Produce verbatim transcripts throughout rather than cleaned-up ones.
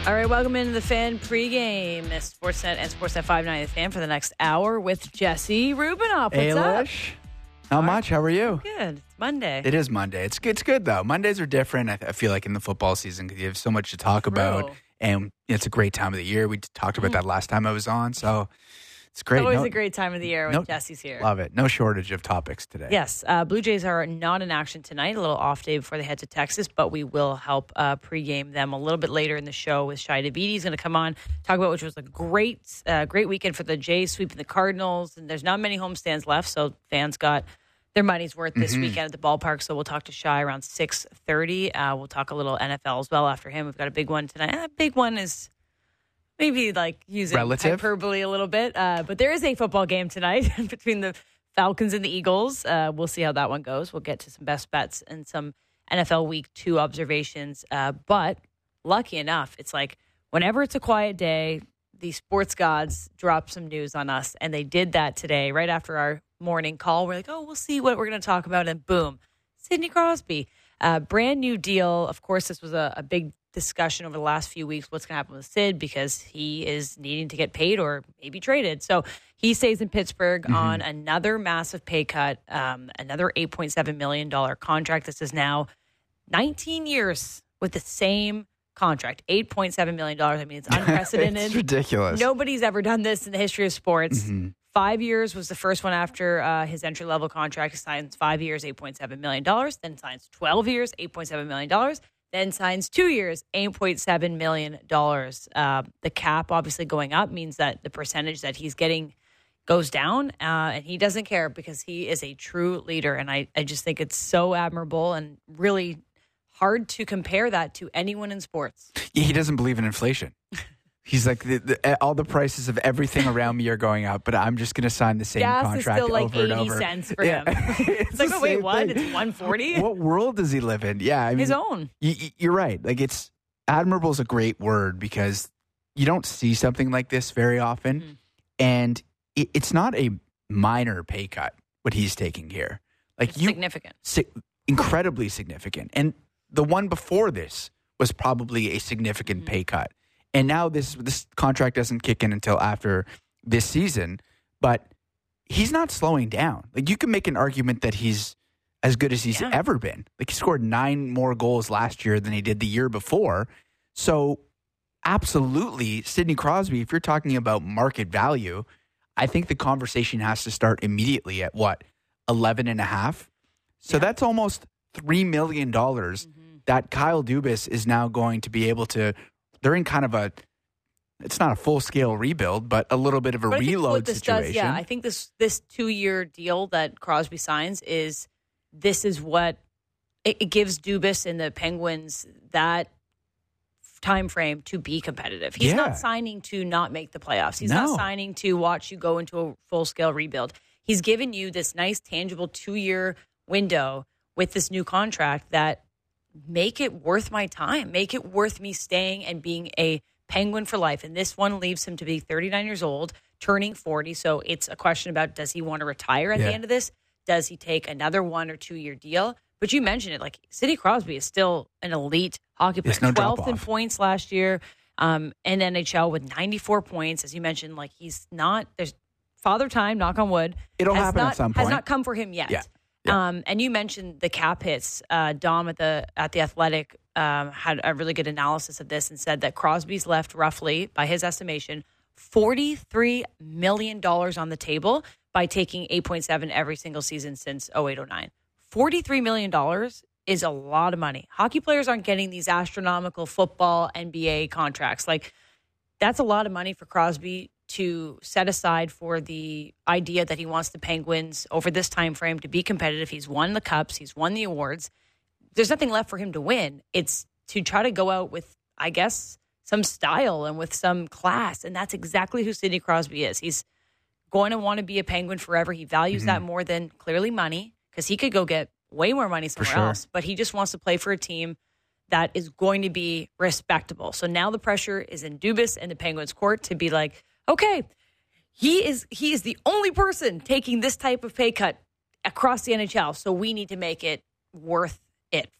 All right, welcome into the Fan pregame. Sportsnet and Sportsnet five ninety The Fan for the next hour with Jesse Rubinoff. What's hey, up? Lish. Not much. How are you? Good. It's Monday. It is Monday. It's good. It's good though. Mondays are different. I, I feel like in the football season because you have so much to talk True. about, and it's a great time of the year. We talked about mm. that last time I was on, so it's great. It's always no, a great time of the year when no, Jesse's here. Love it. No shortage of topics today. Yes. Uh, Blue Jays are not in action tonight. A little off day before they head to Texas, but we will help uh, pregame them a little bit later in the show with Shai Davidi. He's going to come on, talk about which was a great, uh, great weekend for the Jays, sweeping the Cardinals. And there's not many homestands left, so fans got their money's worth this mm-hmm. weekend at the ballpark. So we'll talk to Shai around six thirty. Uh, we'll talk a little N F L as well after him. We've got a big one tonight. A big one is maybe like using relative hyperbole a little bit. Uh, but there is a football game tonight between the Falcons and the Eagles. Uh, we'll see how that one goes. We'll get to some best bets and some N F L Week two observations. Uh, but lucky enough, it's like whenever it's a quiet day, the sports gods drop some news on us. And they did that today right after our morning call. We're like, oh, we'll see what we're going to talk about. And boom, Sidney Crosby. Uh, brand new deal. Of course, this was a, a big discussion over the last few weeks. What's going to happen with Sid because he is needing to get paid or maybe traded. So he stays in Pittsburgh mm-hmm. on another massive pay cut, um, another eight point seven million dollars contract. This is now nineteen years with the same contract, eight point seven million dollars. I mean, it's unprecedented. It's ridiculous. Nobody's ever done this in the history of sports. Mm-hmm. Five years was the first one after uh, his entry-level contract. He signs five years, eight point seven million dollars. Then signs twelve years, eight point seven million dollars. Then signs two years, eight point seven million dollars. Uh, the cap obviously going up means that the percentage that he's getting goes down, uh, and he doesn't care because he is a true leader. And I, I just think it's so admirable and really hard to compare that to anyone in sports. Yeah, he doesn't believe in inflation. He's like, the, the, all the prices of everything around me are going up, but I'm just going to sign the same Gas contract is still like over and over. eighty cents for yeah. him. it's, it's like, oh, wait, what? Thing. It's one forty? What world does he live in? Yeah, I mean, his own. You, you're right. Like, it's admirable is a great word because you don't see something like this very often, mm-hmm. and it, it's not a minor pay cut what he's taking here. Like it's you, significant, si- incredibly significant, and the one before this was probably a significant mm-hmm. pay cut. And now this this contract doesn't kick in until after this season, but he's not slowing down. Like you can make an argument that he's as good as he's yeah. ever been. Like he scored nine more goals last year than he did the year before. So absolutely, Sidney Crosby, if you're talking about market value, I think the conversation has to start immediately at what, eleven and a half? So yeah. that's almost three million dollars mm-hmm. that Kyle Dubas is now going to be able to. They're in kind of a, it's not a full-scale rebuild, but a little bit of a but reload what this situation. Does, yeah, I think this this two-year deal that Crosby signs is, this is what, it, it gives Dubas and the Penguins that time frame to be competitive. He's yeah. not signing to not make the playoffs. He's no. not signing to watch you go into a full-scale rebuild. He's given you this nice, tangible two-year window with this new contract that make it worth my time. Make it worth me staying and being a Penguin for life. And this one leaves him to be thirty-nine years old, turning forty. So it's a question about, does he want to retire at yeah. the end of this? Does he take another one or two year deal? But you mentioned it, like Sidney Crosby is still an elite hockey player. No twelfth in points last year um, in N H L with ninety-four points. As you mentioned, like he's not, there's father time, knock on wood. It'll happen not, at some point. Has not come for him yet. Yeah. Yeah. Um, and you mentioned the cap hits. Uh, Dom at the at the Athletic um, had a really good analysis of this and said that Crosby's left roughly, by his estimation, forty-three million dollars on the table by taking eight point seven every single season since oh eight oh nine. forty-three million dollars is a lot of money. Hockey players aren't getting these astronomical football, N B A contracts. Like, that's a lot of money for Crosby to set aside for the idea that he wants the Penguins over this time frame to be competitive. He's won the cups. He's won the awards. There's nothing left for him to win. It's to try to go out with, I guess, some style and with some class. And that's exactly who Sidney Crosby is. He's going to want to be a Penguin forever. He values mm-hmm. that more than clearly money, because he could go get way more money somewhere sure. else. But he just wants to play for a team that is going to be respectable. So now the pressure is in Dubas and the Penguins' court to be like, okay, he is he is the only person taking this type of pay cut across the N H L, so we need to make it worth it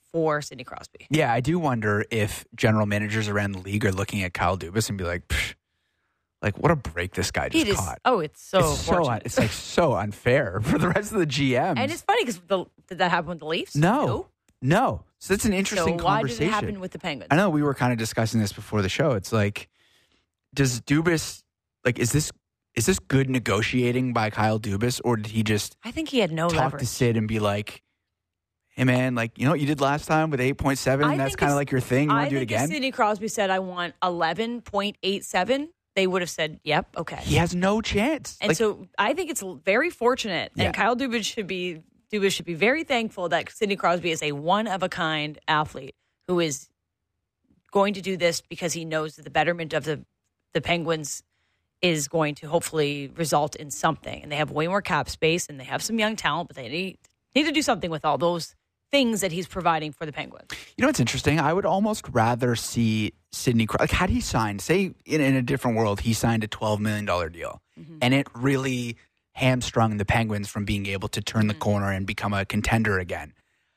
for Sidney Crosby. Yeah, I do wonder if general managers around the league are looking at Kyle Dubas and be like, Psh, like what a break this guy just It is, caught. oh, it's so it's so fortunate. it's like so unfair for the rest of the G Ms. And it's funny because did that happen with the Leafs? no, no. So that's an interesting So why conversation. did it happen with the Penguins? I know we were kind of discussing this before the show. It's like, does Dubas like is this is this good negotiating by Kyle Dubas, or did he just I think he had no talk leverage. to Sid and be like, "Hey man, like you know what you did last time with eight point seven? I That's think kind of if- like your thing. You want I to do it think if again?" Sidney Crosby said, I want eleven point eight seven, they would have said, yep, okay. He has no chance. And Like, so I think it's very fortunate, Yeah. and Kyle Dubas should be Dubas should be very thankful that Sidney Crosby is a one of a kind athlete who is going to do this because he knows that the betterment of the the Penguins is going to hopefully result in something. And they have way more cap space, and they have some young talent, but they need need to do something with all those things that he's providing for the Penguins. you know what's interesting? I would almost rather see Sidney Crosby. Like, had he signed, say, in, in a different world, he signed a twelve million dollars deal, Mm-hmm. and it really hamstrung the Penguins from being able to turn the Mm-hmm. corner and become a contender again.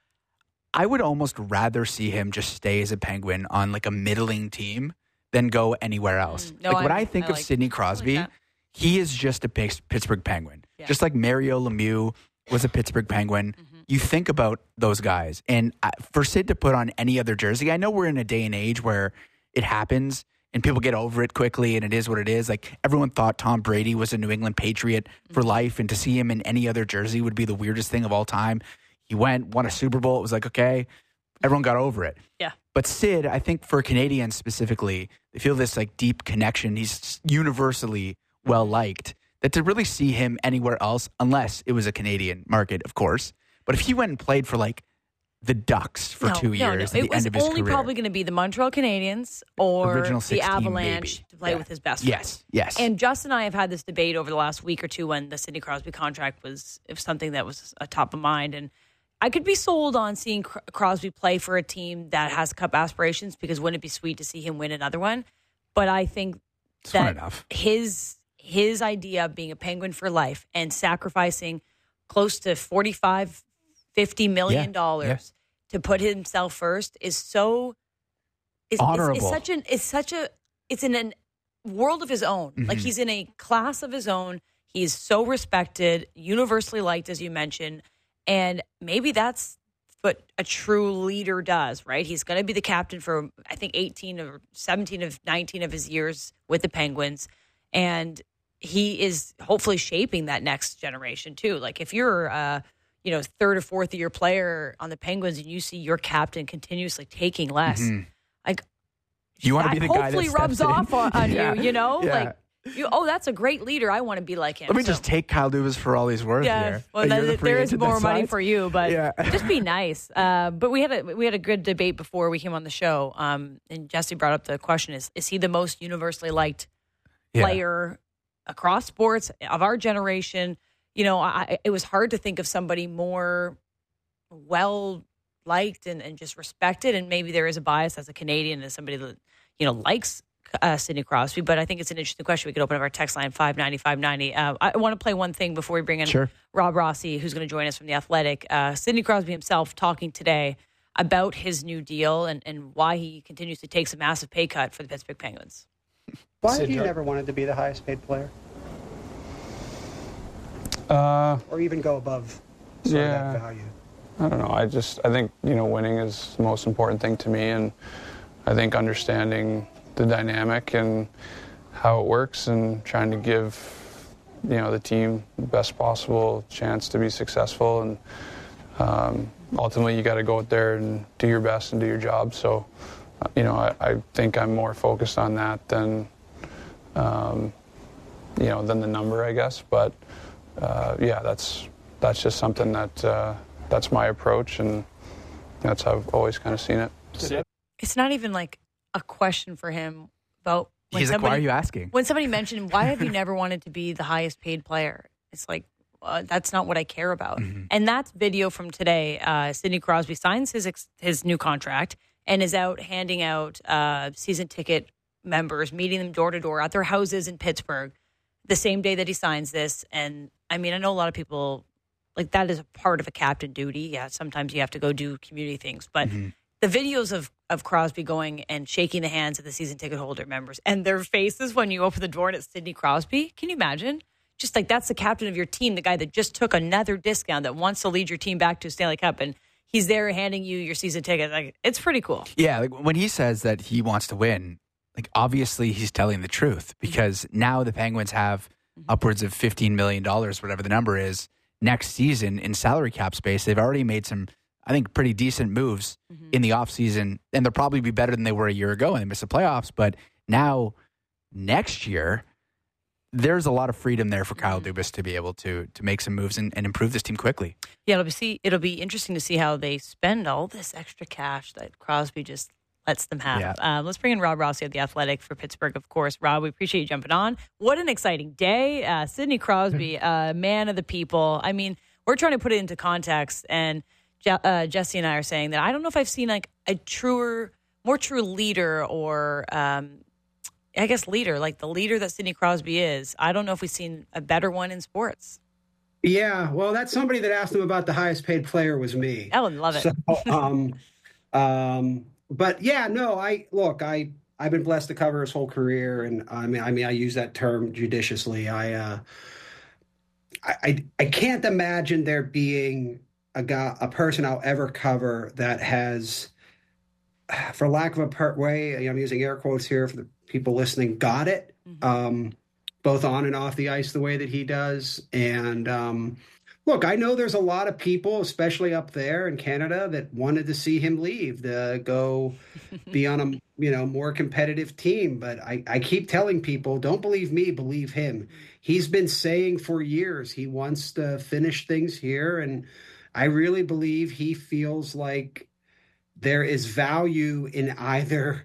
I would almost rather see him just stay as a Penguin on like a middling team than go anywhere else. Mm, no, like when I- I think I of like- Sidney I like Crosby, that. he is just a Pitts- Pittsburgh Penguin. Yeah. Just like Mario Lemieux was a Pittsburgh Penguin. Mm-hmm. You think about those guys. And uh, for Sid to put on any other jersey, I know we're in a day and age where it happens and people get over it quickly and it is what it is. Like everyone thought Tom Brady was a New England Patriot for Mm-hmm. life, and to see him in any other jersey would be the weirdest thing of all time. He went, won a Super Bowl. It was like, okay, everyone got over it. Yeah. But Sid, I think for Canadians specifically, they feel this like deep connection. He's universally well liked. That to really see him anywhere else, unless it was a Canadian market, of course. But if he went and played for like the Ducks for No, two no, years no. at the It was end of his only career, probably going to be the Montreal Canadiens or Original the sixteen, Avalanche maybe. to play Yeah. with his best yes, friend. yes, And Justin and I have had this debate over the last week or two when the Sidney Crosby contract was, it was something that was a top of mind. And I could be sold on seeing Cr- Crosby play for a team that has cup aspirations, because wouldn't it be sweet to see hhim win another one? But I think it's that fun enough. his his idea of being a Penguin for life and sacrificing close to forty-five, fifty million dollars Yeah, yeah. to put himself first is so is, Honorable. Is, is such an it's such a it's in a world of his own. Like Mhm. he's in a class of his own. He's so respected, universally liked, as you mentioned, and maybe that's what a true leader does, right? He's going to be the captain for I think eighteen or seventeen of nineteen of his years with the Penguins, and he is hopefully shaping that next generation too. Like if you're a you know third or fourth year player on the Penguins and you see your captain continuously taking less, Mhm. like You want to that be the guy that hopefully steps rubs in. off on, on Yeah. you. You know, Yeah. like you. Oh, that's a great leader. I want to be like him. Let me So- just take Kyle Dubas for all he's worth yeah, here. well, Like, you're there- the free there is agent more that money signs? for you, but Yeah. just be nice. Uh, but we had a we had a good debate before we came on the show, um, and Jesse brought up the question: Is is he the most universally liked Yeah. player across sports of our generation? You know, I, it was hard to think of somebody more well liked and, and just respected. And maybe there is a bias as a Canadian, as somebody that you know likes uh, Sidney Crosby. But I think it's an interesting question. We could open up our text line five ninety five ninety. Uh, I want to play one thing before we bring in Sure. Rob Rossi, who's going to join us from The Athletic. Uh, Sidney Crosby himself talking today about his new deal and, and why he continues to take a massive pay cut for the Pittsburgh Penguins. Why have Sid, you you're- never wanted to be the highest paid player, Uh, or even go above sort Yeah. of that value? I don't know. I just I think you know winning is the most important thing to me, and I think understanding the dynamic and how it works, and trying to give you know the team the best possible chance to be successful, and um, ultimately you got to go out there and do your best and do your job. So uh, you know I, I think I'm more focused on that than um, you know than the number, I guess. But uh, yeah, that's that's just something that. Uh, That's my approach, and that's how I've always kind of seen it. It's not even like a question for him about when He's like, somebody, why are you asking? when somebody mentioned, why have you never wanted to be the highest paid player? It's like, uh, that's not what I care about. Mm-hmm. And that's video from today. Uh, Sidney Crosby signs his ex- his new contract and is out handing out uh, season ticket members, meeting them door to door at their houses in Pittsburgh the same day that he signs this. And I mean, I know a lot of people like that is a part of a captain duty. Yeah, sometimes you have to go do community things, but mm-hmm. the videos of of Crosby going and shaking the hands of the season ticket holder members and their faces when you open the door and it's Sidney Crosby. Can you imagine? Just like that's the captain of your team, the guy that just took another discount that wants to lead your team back to a Stanley Cup, and he's there handing you your season ticket. Like, it's pretty cool. Yeah, like when he says that he wants to win, like obviously he's telling the truth, because now the Penguins have upwards of fifteen million dollars, whatever the number is, next season in salary cap space. They've already made some, I think, pretty decent moves mm-hmm. in the offseason, and they'll probably be better than they were a year ago, and they missed the playoffs. But now, next year, there's a lot of freedom there for Kyle Dubas to be able to to make some moves and, and improve this team quickly. Yeah, it'll be see it'll be interesting to see how they spend all this extra cash that Crosby just lets them have. Yeah. Um, let's bring in Rob Rossi at The Athletic for Pittsburgh, of course. Rob, we appreciate you jumping on. What an exciting day. Uh, Sidney Crosby, uh, man of the people. I mean, we're trying to put it into context, and Je- uh, Jesse and I are saying that I don't know if I've seen like a truer, more true leader or um, I guess leader, like the leader that Sidney Crosby is. I don't know if we've seen a better one in sports. Yeah, well, that's somebody that asked him about the highest paid player was me. I would love it. So, um, um, but yeah, no, I look, I I've been blessed to cover his whole career, and I mean, I mean, I use that term judiciously. I uh, I, I I can't imagine there being a guy, a person I'll ever cover that has, for lack of a part way, I'm using air quotes here for the people listening, got it, mm-hmm. um, both on and off the ice the way that he does. And um, look, I know there's a lot of people, especially up there in Canada, that wanted to see him leave to go be on a you know more competitive team. But I, I keep telling people, don't believe me, believe him. He's been saying for years he wants to finish things here. And I really believe he feels like there is value in either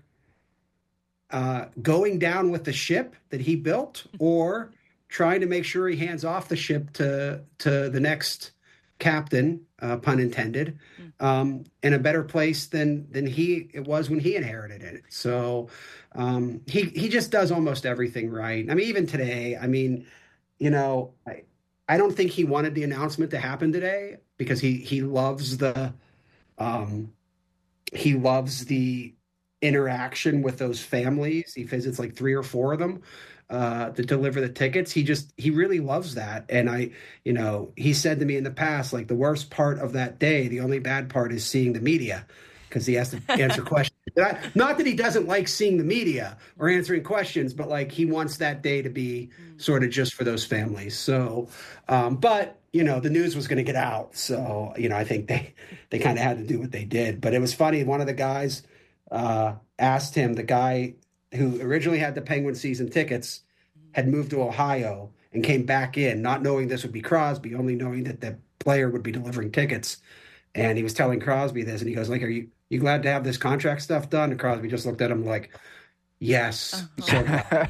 Uh, going down with the ship that he built, or trying to make sure he hands off the ship to to the next captain, uh, pun intended, um, in a better place than than he it was when he inherited it. So um, he he just does almost everything right. I mean, even today, I mean, you know, I I don't think he wanted the announcement to happen today because he he loves the um, he loves the interaction with those families. He visits like three or four of them uh, to deliver the tickets. He just, he really loves that. And I, you know, he said to me in the past, like the worst part of that day, the only bad part is seeing the media because he has to answer questions. Not that he doesn't like seeing the media or answering questions, but like he wants that day to be sort of just for those families. So, um, but you know, the news was going to get out. So, you know, I think they, they kind of had to do what they did, but it was funny. One of the guys, Uh, asked him, the guy who originally had the Penguin season tickets had moved to Ohio and came back in, not knowing this would be Crosby, only knowing that the player would be delivering tickets. And he was telling Crosby this, and he goes, like, are you, you glad to have this contract stuff done? And Crosby just looked at him like, yes. Uh-huh.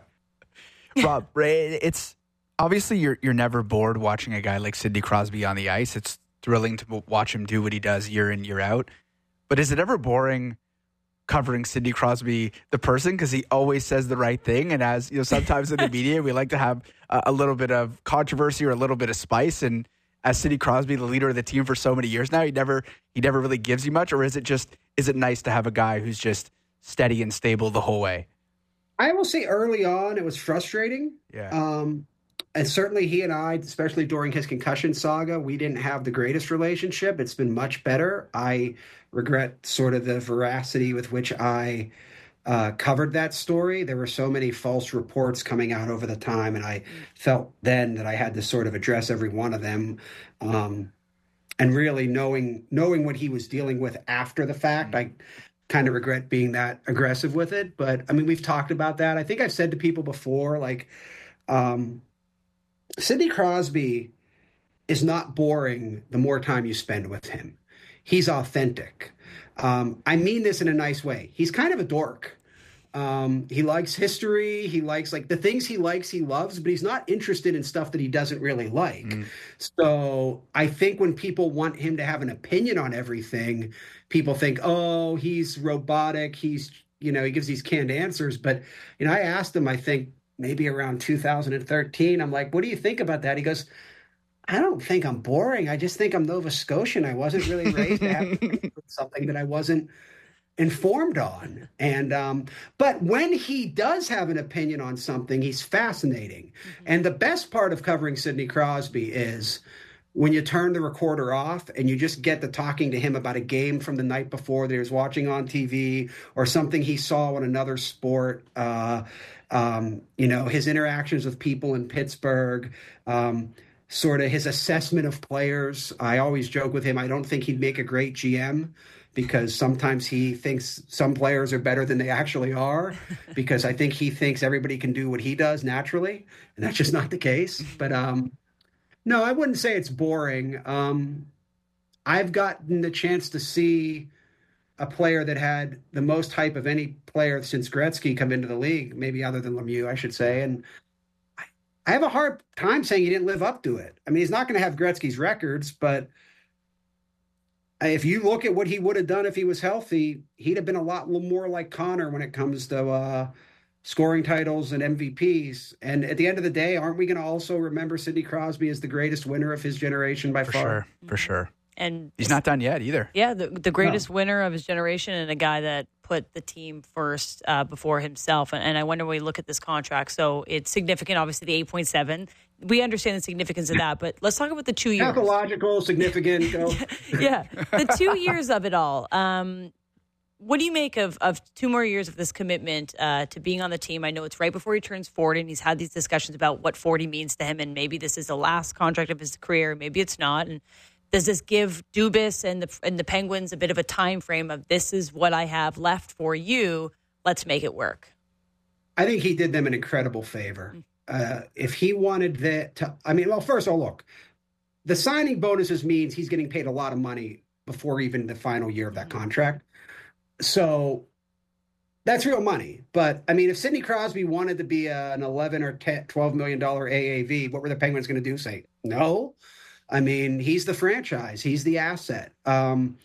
So, Rob, it's obviously you're you're never bored watching a guy like Sidney Crosby on the ice. It's thrilling to watch him do what he does year in, year out. But is it ever boring covering Sidney Crosby, the person, because he always says the right thing? And as you know, sometimes in the media, we like to have a, a little bit of controversy or a little bit of spice. And as Sidney Crosby, the leader of the team for so many years now, he never he never really gives you much. Or is it just is it nice to have a guy who's just steady and stable the whole way? I will say early on, it was frustrating. Yeah. Um, and certainly he and I, especially during his concussion saga, we didn't have the greatest relationship. It's been much better. I regret sort of the veracity with which I uh, covered that story. There were so many false reports coming out over the time, and I felt then that I had to sort of address every one of them. Um, and really knowing knowing what he was dealing with after the fact, I kind of regret being that aggressive with it. But, I mean, we've talked about that. I think I've said to people before, like, um, Sidney Crosby is not boring the more time you spend with him. He's authentic. Um, I mean this in a nice way. He's kind of a dork. Um, he likes history. He likes like the things he likes, he loves, but he's not interested in stuff that he doesn't really like. Mm. So I think when people want him to have an opinion on everything, people think, oh, he's robotic. He's, you know, he gives these canned answers. But, you know, I asked him, I think maybe around two thousand thirteen, I'm like, what do you think about that? He goes, I don't think I'm boring. I just think I'm Nova Scotian. I wasn't really raised to have something that I wasn't informed on. And um, but when he does have an opinion on something, he's fascinating. Mm-hmm. And the best part of covering Sidney Crosby is when you turn the recorder off and you just get to talking to him about a game from the night before that he was watching on T V or something he saw in another sport. Uh, um, you know, his interactions with people in Pittsburgh. Um, sort of his assessment of players. I always joke with him, I don't think he'd make a great G M because sometimes he thinks some players are better than they actually are because I think he thinks everybody can do what he does naturally, and that's just not the case. But um, no, I wouldn't say it's boring. Um, I've gotten the chance to see a player that had the most hype of any player since Gretzky come into the league, maybe other than Lemieux, I should say, and I have a hard time saying he didn't live up to it. I mean, he's not going to have Gretzky's records, but if you look at what he would have done if he was healthy, he'd have been a lot more like Connor when it comes to uh, scoring titles and M V Ps. And at the end of the day, aren't we going to also remember Sidney Crosby as the greatest winner of his generation by For far? sure, for sure. And he's not done yet either. Yeah, the, the greatest no. winner of his generation and a guy that put the team first uh, before himself. And, and I wonder when we look at this contract. So it's significant, obviously, the eight point seven. We understand the significance of that, but let's talk about the two years. Pathological, significant. Go. Yeah, the two years of it all. Um, what do you make of, of two more years of this commitment uh, to being on the team? I know it's right before he turns forty, and he's had these discussions about what forty means to him, and maybe this is the last contract of his career, maybe it's not. And does this give Dubas and the and the Penguins a bit of a time frame of this is what I have left for you? Let's make it work. I think he did them an incredible favor. Uh, if he wanted that to, I mean, well, first of all, look, the signing bonuses means he's getting paid a lot of money before even the final year of that contract. So that's real money. But I mean, if Sidney Crosby wanted to be a, an eleven or ten, twelve million dollars A A V, what were the Penguins going to do? Say no. I mean, he's the franchise. He's the asset. Um,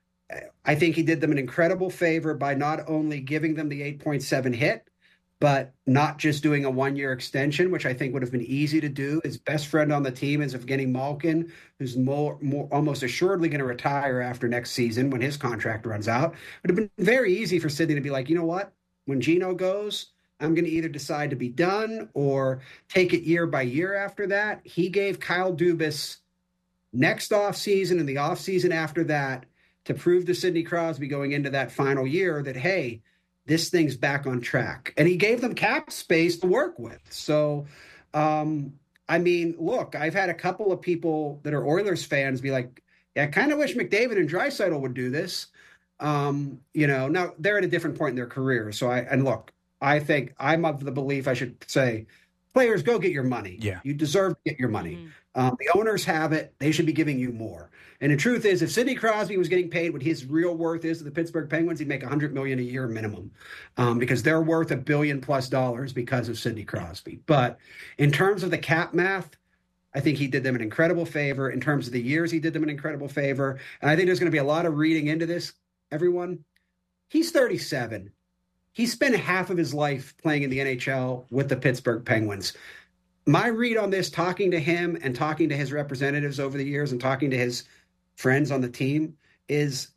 I think he did them an incredible favor by not only giving them the eight point seven hit, but not just doing a one-year extension, which I think would have been easy to do. His best friend on the team is Evgeny Malkin, who's more, more almost assuredly going to retire after next season when his contract runs out. It would have been very easy for Sidney to be like, you know what? When Gino goes, I'm going to either decide to be done or take it year by year after that. He gave Kyle Dubas next offseason and the offseason after that to prove to Sidney Crosby going into that final year that, hey, this thing's back on track. And he gave them cap space to work with. So, um, I mean, look, I've had a couple of people that are Oilers fans be like, yeah, I kind of wish McDavid and Draisaitl would do this. Um, you know, now they're at a different point in their career. So I, and look, I think I'm of the belief I should say, players, go get your money. Yeah. You deserve to get your money. Mm-hmm. Um, the owners have it. They should be giving you more. And the truth is, if Sidney Crosby was getting paid what his real worth is to the Pittsburgh Penguins, he'd make one hundred million dollars a year minimum um, because they're worth a billion plus dollars because of Sidney Crosby. But in terms of the cap math, I think he did them an incredible favor. In terms of the years, he did them an incredible favor. And I think there's going to be a lot of reading into this, everyone. He's thirty-seven. He spent half of his life playing in the N H L with the Pittsburgh Penguins. My read on this, talking to him and talking to his representatives over the years and talking to his friends on the team, is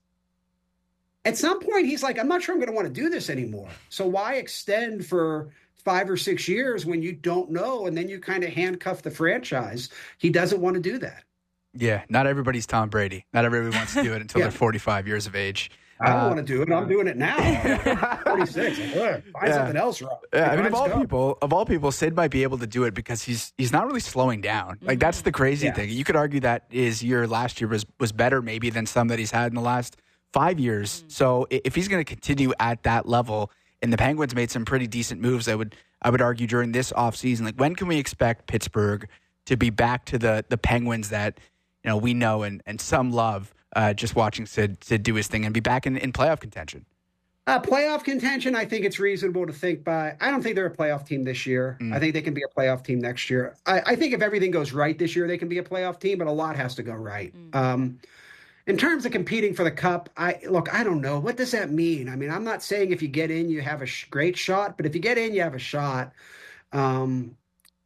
at some point he's like, I'm not sure I'm going to want to do this anymore. So why extend for five or six years when you don't know? And then you kind of handcuff the franchise. He doesn't want to do that. Yeah, not everybody's Tom Brady. Not everybody wants to do it until yeah. they're forty-five years of age. I don't uh, want to do it. I'm doing it now. forty-six. Find yeah. something else wrong. Yeah, I mean, of all go. people, of all people, Sid might be able to do it because he's he's not really slowing down. Like that's the crazy yeah. thing. You could argue that his year last year was was better maybe than some that he's had in the last five years. Mm-hmm. So if he's going to continue at that level, and the Penguins made some pretty decent moves, I would I would argue during this offseason, like when can we expect Pittsburgh to be back to the the Penguins that you know we know and and some love? Uh, just watching Sid, Sid do his thing and be back in, in playoff contention. Uh, playoff contention, I think it's reasonable to think by. I don't think they're a playoff team this year. Mm. I think they can be a playoff team next year. I, I think if everything goes right this year, they can be a playoff team, but a lot has to go right. Mm. Um, in terms of competing for the cup, I look, I don't know. What does that mean? I mean, I'm not saying if you get in, you have a sh- great shot, but if you get in, you have a shot. Um,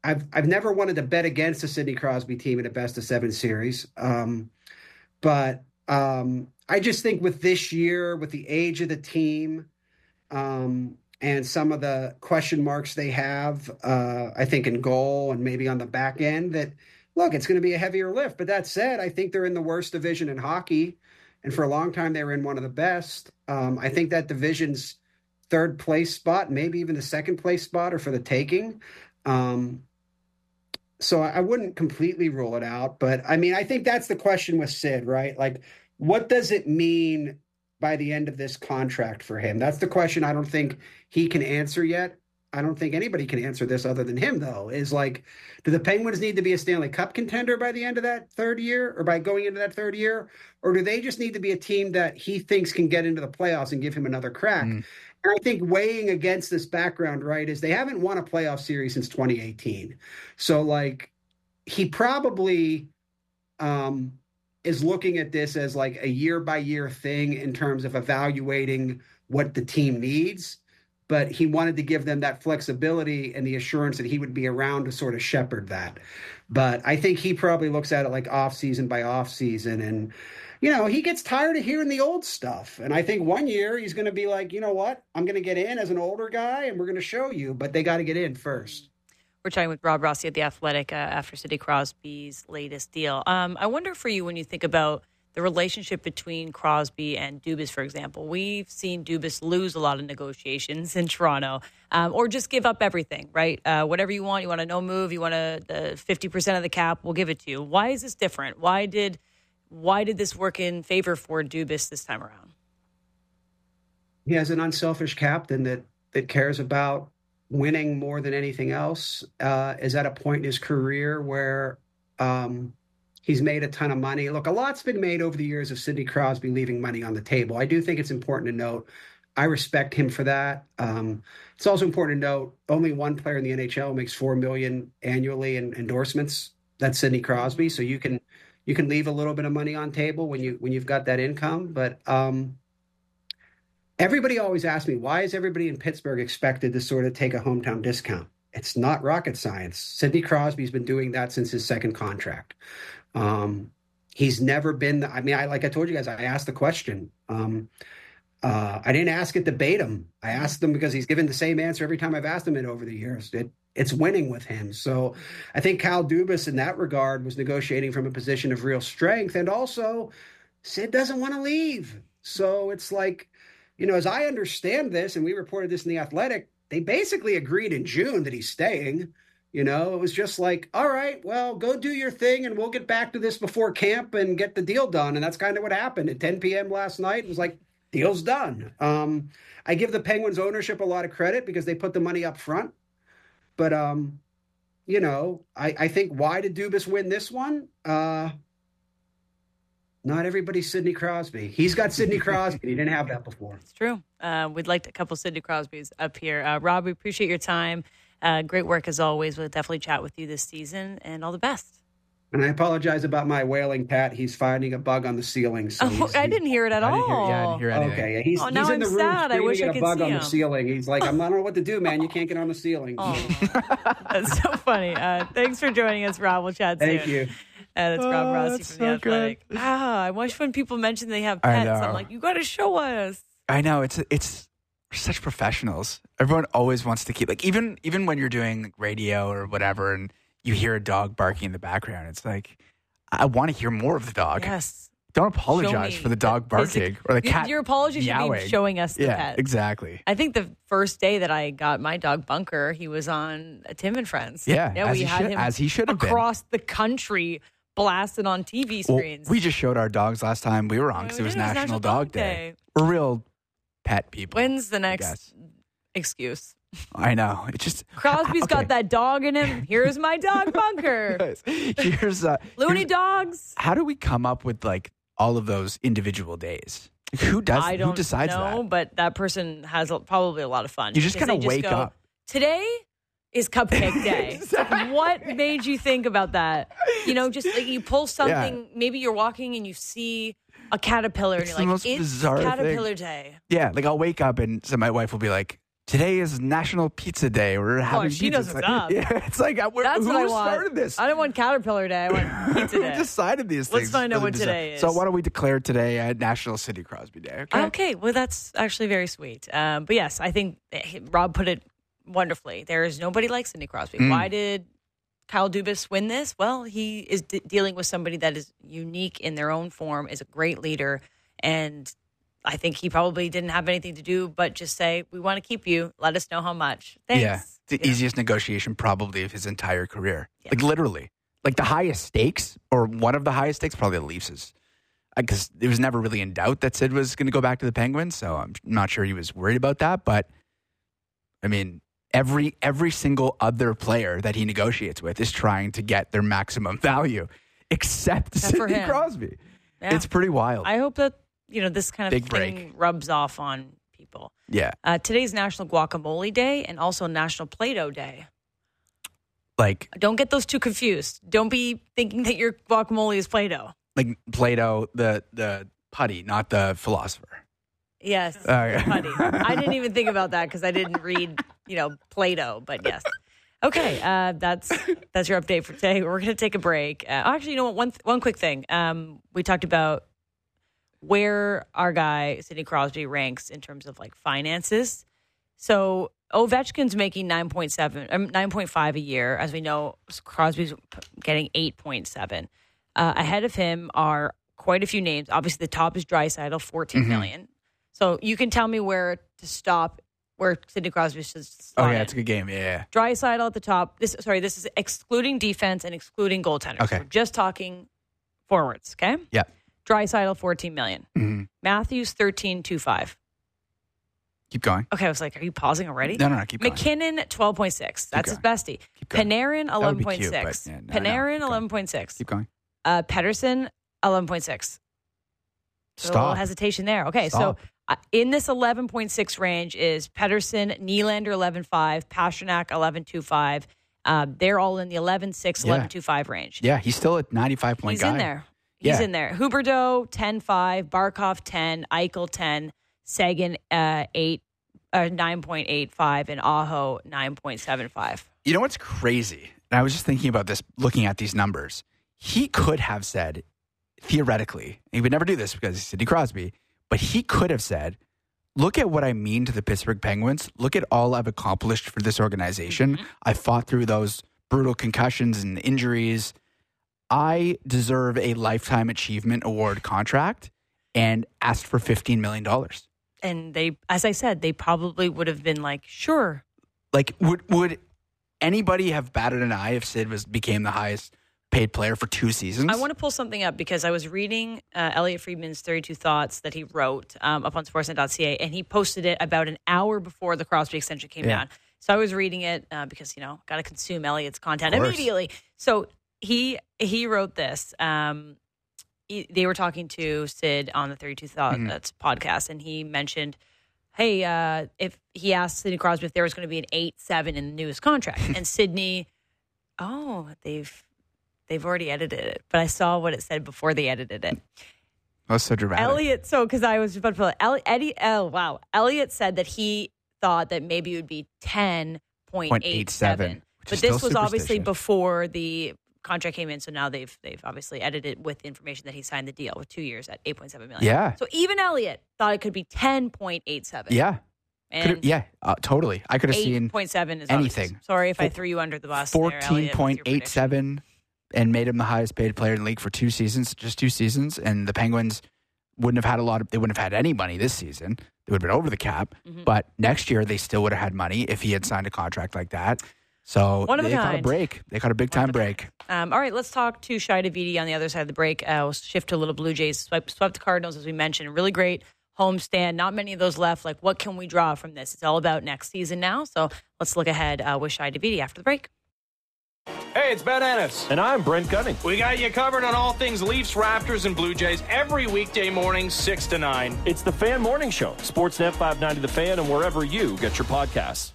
I've I've never wanted to bet against the Sidney Crosby team in a best of seven series. Um, but um, I just think with this year, with the age of the team, um, and some of the question marks they have, uh, I think in goal and maybe on the back end, that look, it's going to be a heavier lift. But that said, I think they're in the worst division in hockey, and for a long time they were in one of the best. Um, I think that division's third place spot, maybe even the second place spot, are for the taking. Um, so I wouldn't completely rule it out, but I mean, I think that's the question with Sid, right? Like, what does it mean by the end of this contract for him? That's the question I don't think he can answer yet. I don't think anybody can answer this other than him, though, is like, do the Penguins need to be a Stanley Cup contender by the end of that third year, or by going into that third year? Or do they just need to be a team that he thinks can get into the playoffs and give him another crack? Mm. And I think weighing against this background, right, is they haven't won a playoff series since twenty eighteen. So, like, he probably um, is looking at this as like a year-by-year thing in terms of evaluating what the team needs. But he wanted to give them that flexibility and the assurance that he would be around to sort of shepherd that. But I think he probably looks at it like off-season by off-season. And, you know, he gets tired of hearing the old stuff. And I think one year he's going to be like, you know what, I'm going to get in as an older guy and we're going to show you. But they got to get in first. We're talking with Rob Rossi at The Athletic uh, after Sidney Crosby's latest deal. Um, I wonder for you, when you think about the relationship between Crosby and Dubas, for example. We've seen Dubas lose a lot of negotiations in Toronto, um, or just give up everything, right? Uh, whatever you want, you want a no move, you want a the fifty percent of the cap, we'll give it to you. Why is this different? Why did why did this work in favor for Dubas this time around? He has an unselfish captain that that cares about winning more than anything else. Uh, is at a point in his career where um, he's made a ton of money. Look, a lot's been made over the years of Sidney Crosby leaving money on the table. I do think it's important to note, I respect him for that. Um, it's also important to note, only one player in the N H L makes four million dollars annually in endorsements. That's Sidney Crosby. So you can you can leave a little bit of money on table when you when you've got that income. But um, everybody always asks me, why is everybody in Pittsburgh expected to sort of take a hometown discount? It's not rocket science. Sidney Crosby's been doing that since his second contract. Um, he's never been, the, I mean, I, like I told you guys, I asked the question. Um, uh, I didn't ask it to bait him. I asked him because he's given the same answer every time I've asked him it over the years. It, it's winning with him. So I think Kyle Dubas in that regard was negotiating from a position of real strength. And also Sid doesn't want to leave. So it's like, you know, as I understand this, and we reported this in The Athletic, they basically agreed in June that he's staying. You know, it was just like, all right, well, go do your thing and we'll get back to this before camp and get the deal done. And that's kind of what happened at ten p.m. last night. It was like, deal's done. Um, I give the Penguins ownership a lot of credit because they put the money up front. But, um, you know, I, I think why did Dubas win this one? Uh, not everybody's Sidney Crosby. He's got Sidney Crosby. He didn't have that before. It's true. Uh, we'd like a couple Sidney Crosbys up here. Uh, Rob, we appreciate your time. Uh, great work as always. We'll definitely chat with you this season, and all the best. And I apologize about my wailing Pat. He's finding a bug on the ceiling. So oh, I didn't hear it at I all. Didn't hear, yeah, I didn't hear anything. Okay, yeah, he's, oh, now he's in I'm the room sad. I wish I screaming could at a bug see on him. the ceiling. He's like, I don't know what to do, man. You can't get on the ceiling. Oh, that's so funny. Uh, thanks for joining us, Rob. We'll chat soon. Thank you. And it's Rob Oh, Rossi that's from The so Athletic. Ah, I wish when people mention they have I pets, know. I'm like, you got to show us. I know it's it's we're such professionals. Everyone always wants to keep like even even when you're doing radio or whatever, and you hear a dog barking in the background. It's like I want to hear more of the dog. Yes. Don't apologize for the dog barking or the cat. Your apology should meowing. be showing us the Yeah, pet. exactly. I think the first day that I got my dog Bunker, he was on Tim and Friends. Yeah, yeah, as we he had should- him as he should have been. across the country, blasted on T V Well, screens. we just showed our dogs last time we were on because We it was did. It was National, National Dog, Dog Day. Day. We're real pet people. When's the I next guess. excuse? I know. It's just Crosby's okay. got that dog in him. Here's my dog Bunker. Here's uh, Looney here's- dogs. How do we come up with like all of those individual days? Who does? I don't who decides know, that? but that person has a, probably a lot of fun. You just because kinda they wake go, up. Today is cupcake day. Exactly. What made you think about that? You know, just like you pull something, maybe you're walking and you see a caterpillar It's and the you're like, most it's bizarre thing. caterpillar day. Yeah, like I'll wake up and so my wife will be like, today is National Pizza Day. We're having she pizza. knows It's what's like, up. Yeah, it's like, uh, wh- That's who what I want. started this? I don't want Caterpillar Day. I want Pizza Who Day. decided these Let's things? find out for the what design? today is. So why don't we declare today uh, National Sidney Crosby Day? Okay. Okay, well, that's actually very sweet. Um, but yes, I think Rob put it wonderfully. There is nobody like Sidney Crosby. Mm. Why did Kyle Dubas win this? Well, he is de- dealing with somebody that is unique in their own form, is a great leader, and I think he probably didn't have anything to do but just say, we want to keep you. Let us know how much. Thanks. Yeah. The You know? easiest negotiation probably of his entire career. Yeah. Like literally. Like the highest stakes or one of the highest stakes, probably the Leafs. Because it was never really in doubt that Sid was going to go back to the Penguins. So I'm not sure he was worried about that. But I mean, every every single other player that he negotiates with is trying to get their maximum value except, Except for Sidney him. Crosby. Yeah. It's pretty wild. I hope that, you know, this kind of Big thing break. rubs off on people. yeah. Uh, today's National Guacamole Day and also National Play-Doh Day. Like Don't get those two confused. Don't be thinking that your guacamole is Play-Doh. like Plato, the the putty, not the philosopher. Yes, Oh, yeah. putty. I didn't even think about that because I didn't read, you know, Play-Doh. But yes, okay. Uh, that's that's your update for today. We're going to take a break. Uh, actually, you know what? One one quick thing. Um, we talked about where our guy Sidney Crosby ranks in terms of like finances. So Ovechkin's making nine point seven, um, nine point five a year, as we know. Crosby's getting eight point seven. Uh, ahead of him are quite a few names. Obviously, the top is Draisaitl, fourteen Mm-hmm. million. So you can tell me where to stop, where Sidney Crosby should Oh slot yeah, in. it's a good game. Yeah, yeah. Draisaitl at the top. This sorry, this is excluding defense and excluding goaltenders. Okay. We're just talking forwards. Okay. Yeah. Draisaitl, fourteen million. Mhm. Matthews, thirteen two five. Keep going. Okay, I was like, are you pausing already? No, no, no. Keep going. McKinnon, twelve point six. That's his going. bestie. Keep going. Panarin, That would eleven be point cute, six. but, yeah, no, no, Panarin, keep going. eleven point six. Keep going. Uh, Pedersen, eleven point six. A little Stop. hesitation there. Okay, Stop. so uh, in this eleven point six range is Pedersen, Nylander, eleven point five, Pasternak, eleven point two five. Uh, they're all in the eleven point six, Yeah. eleven point two five range. Yeah, he's still a ninety-five point He's guy. in there. He's Yeah. in there. Huberdeau, ten point five, Barkov, ten, Eichel, ten, Sagan, uh, eight, uh, nine point eight five, and Aho, nine point seven five. You know what's crazy? And I was just thinking about this, looking at these numbers. He could have said, theoretically, he would never do this because he's Sidney Crosby, but he could have said, look at what I mean to the Pittsburgh Penguins. Look at all I've accomplished for this organization. Mm-hmm. I fought through those brutal concussions and injuries. I deserve a Lifetime Achievement Award contract and asked for fifteen million dollars. And they, as I said, they probably would have been like, sure. Like, would would anybody have batted an eye if Sid was became the highest paid player for two seasons? I want to pull something up because I was reading uh, Elliot Friedman's thirty-two Thoughts that he wrote um, up on sportsnet dot c a, and he posted it about an hour before the Crosby extension came Yeah. down. So I was reading it uh, because, you know, got to consume Elliot's content Of course. immediately. So he he wrote this. Um, he, they were talking to Sid on the thirty-two Thoughts Mm-hmm. podcast, and he mentioned, hey, uh, if he asked Sidney Crosby if there was going to be an eight seven in the newest contract. And Sidney, oh, they've they've already edited it. But I saw what it said before they edited it. That was so dramatic. Elliot, so because I was about to pull it, Elliot, Eddie, oh, wow. Elliot said that he thought that maybe it would be ten point eight seven. which But is this still was obviously superstitious. before the contract came in. So now they've they've obviously edited with information that he signed the deal with two years at eight point seven million. Yeah. So even Elliot thought it could be ten point eight seven. Yeah. Could've- And yeah, uh, totally. I could have seen eight point seven is anything. obvious. Sorry if I Four- threw you under the bus. there, Elliot, with fourteen your point eight prediction. seven and made him the highest paid player in the league for two seasons, just two seasons. And the Penguins wouldn't have had a lot of, they wouldn't have had any money this season. They would have been over the cap. Mm-hmm. But next year, they still would have had money if he had signed a contract like that. So One of a they caught a kind. break. They caught a big time break. Um, all right, let's talk to Shai Davidi on the other side of the break. Uh, we'll shift to a little Blue Jays. Swept, swept the Cardinals, as we mentioned. Really great homestand. Not many of those left. Like, what can we draw from this? It's all about next season now. So let's look ahead uh, with Shai Davidi after the break. Hey, it's Ben Ennis. And I'm Brent Gunning. We got you covered on all things Leafs, Raptors, and Blue Jays every weekday morning, six to nine. It's the Fan Morning Show, Sportsnet five ninety The Fan, and wherever you get your podcasts.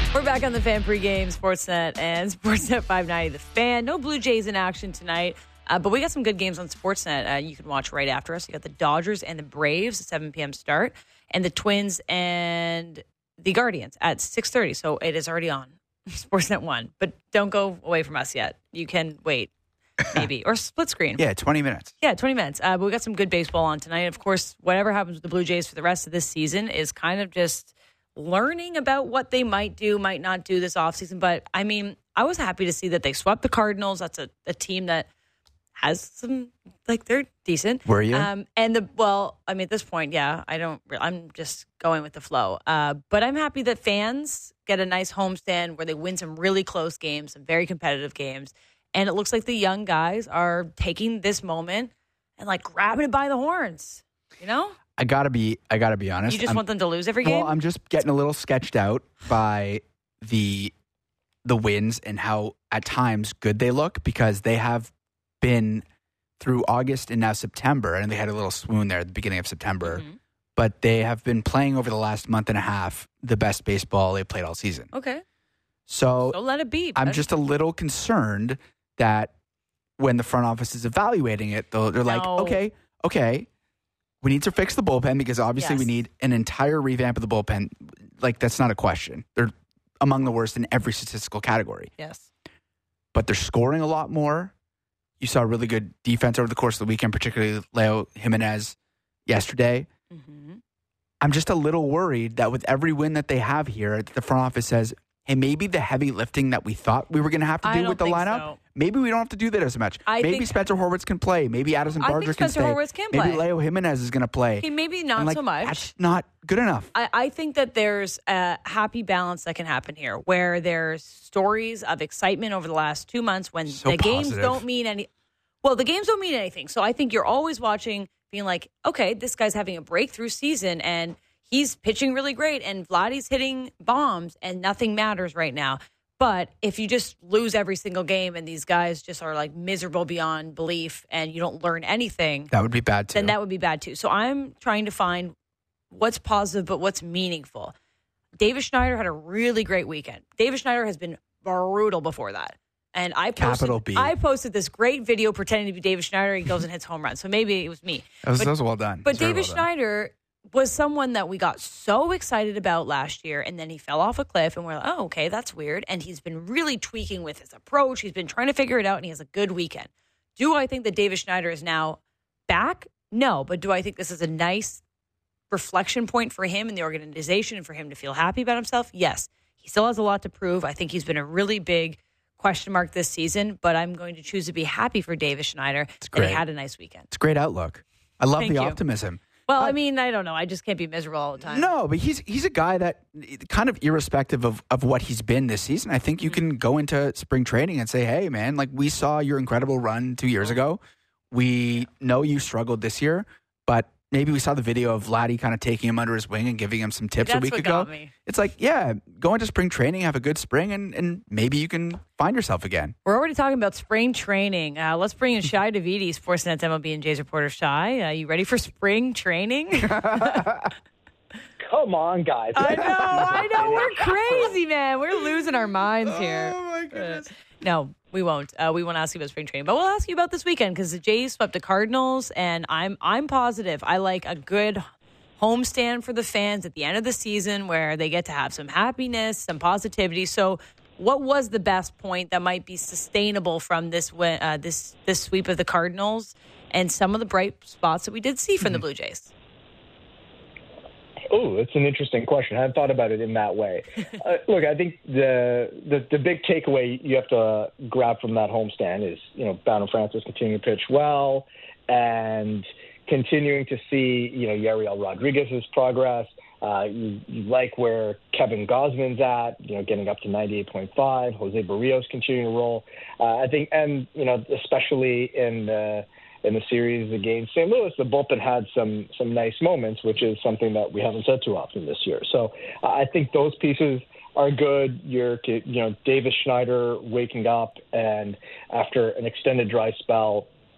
We're back on the Fan pregame, Sportsnet and Sportsnet five ninety. The Fan. No Blue Jays in action tonight, uh, but we got some good games on Sportsnet. Uh, you can watch right after us. You got the Dodgers and the Braves, a seven p.m. start, and the Twins and the Guardians at six thirty. So it is already on Sportsnet one. But don't go away from us yet. You can wait, maybe, or split screen. Yeah, twenty minutes. Yeah, twenty minutes. Uh, but we got some good baseball on tonight. Of course, whatever happens with the Blue Jays for the rest of this season is kind of just learning about what they might do, might not do this offseason. But, I mean, I was happy to see that they swept the Cardinals. That's a, a team that has some, like, they're decent. Were you? Um, and, the well, I mean, at this point, yeah, I don't, I'm just going with the flow. Uh, but I'm happy that fans get a nice homestand where they win some really close games, some very competitive games. And it looks like the young guys are taking this moment and, like, grabbing it by the horns, you know? I gotta be. I gotta be honest. You just I'm, want them to lose every game? Well, I'm just getting a little sketched out by the the wins and how at times good they look, because they have been through August and now September, and they had a little swoon there at the beginning of September. Mm-hmm. But they have been playing over the last month and a half the best baseball they've played all season. Okay. So, So let it be. I'm That's- just a little concerned that when the front office is evaluating it, they're, they're like, No. okay, okay. We need to fix the bullpen because obviously Yes. we need an entire revamp of the bullpen. Like, that's not a question. They're among the worst in every statistical category. Yes. But they're scoring a lot more. You saw really good defense over the course of the weekend, particularly Leo Jimenez yesterday. Mm-hmm. I'm just a little worried that with every win that they have here, the front office says, hey, maybe the heavy lifting that we thought we were going to have to I do don't with the think lineup, so. maybe we don't have to do that as much. I maybe think- Spencer Horwitz can play. Maybe Addison I think Barger can Spencer stay. Horwitz can maybe play. Leo Jimenez is going to play. Okay, maybe not And, like, so much. That's not good enough. I, I think that there's a happy balance that can happen here where there's stories of excitement over the last two months when So the games positive. don't mean any. Well, the games don't mean anything. So I think you're always watching, being like, okay, this guy's having a breakthrough season and he's pitching really great and Vladdy's hitting bombs and nothing matters right now. But if you just lose every single game and these guys just are like miserable beyond belief and you don't learn anything, That would be bad, too. then that would be bad too. So I'm trying to find what's positive but what's meaningful. Davis Schneider had a really great weekend. Davis Schneider has been brutal before that. And I posted, Capital B. I posted this great video pretending to be Davis Schneider. He goes and hits home runs. So maybe it was me. that, was, but- that was well done. But It was very Davis well done. Schneider was someone that we got so excited about last year, and then he fell off a cliff, and we're like, oh, okay, that's weird. And he's been really tweaking with his approach. He's been trying to figure it out, and he has a good weekend. Do I think that Davis Schneider is now back? No. But do I think this is a nice reflection point for him and the organization and for him to feel happy about himself? Yes. He still has a lot to prove. I think he's been a really big question mark this season, but I'm going to choose to be happy for Davis Schneider that great. he had a nice weekend. It's a great outlook. I love Thank the you. optimism. Well, Uh, I mean, I don't know. I just can't be miserable all the time. No, but he's he's a guy that, kind of irrespective of, of what he's been this season, I think you can go into spring training and say, hey, man, like we saw your incredible run two years ago. We know you struggled this year, but maybe we saw the video of Vladdy kind of taking him under his wing and giving him some tips a That's week what ago. got me. It's like, yeah, go into spring training, have a good spring, and, and maybe you can find yourself again. We're already talking about spring training. Uh, let's bring in Shai Davidi, Sportsnet's M L B and J's reporter. Shai, uh, you ready for spring training? Come on, guys. I know, I know. We're crazy, man. We're losing our minds here. Oh, my goodness. Uh, no, we won't. Uh, we won't ask you about spring training, but we'll ask you about this weekend because the Jays swept the Cardinals, and I'm I'm positive. I like a good homestand for the fans at the end of the season where they get to have some happiness, some positivity. So, what was the best point that might be sustainable from this win, uh, this this sweep of the Cardinals, and some of the bright spots that we did see from the Blue Jays? Oh, it's an interesting question. I hadn't thought about it in that way. uh, look, I think the, the the big takeaway you have to grab from that homestand is, you know, Bowden Francis continuing to pitch well and continuing to see, you know, Yariel Rodriguez's progress. Uh, you, you like where Kevin Gosman's at, you know, getting up to ninety-eight point five. Jose Barrios continuing to roll. Uh, I think, and, you know, especially in the in the series against Saint Louis, the bullpen had some some nice moments, which is something that we haven't said too often this year. So uh, I think those pieces are good. You're, you know, Davis Schneider waking up and after an extended dry spell,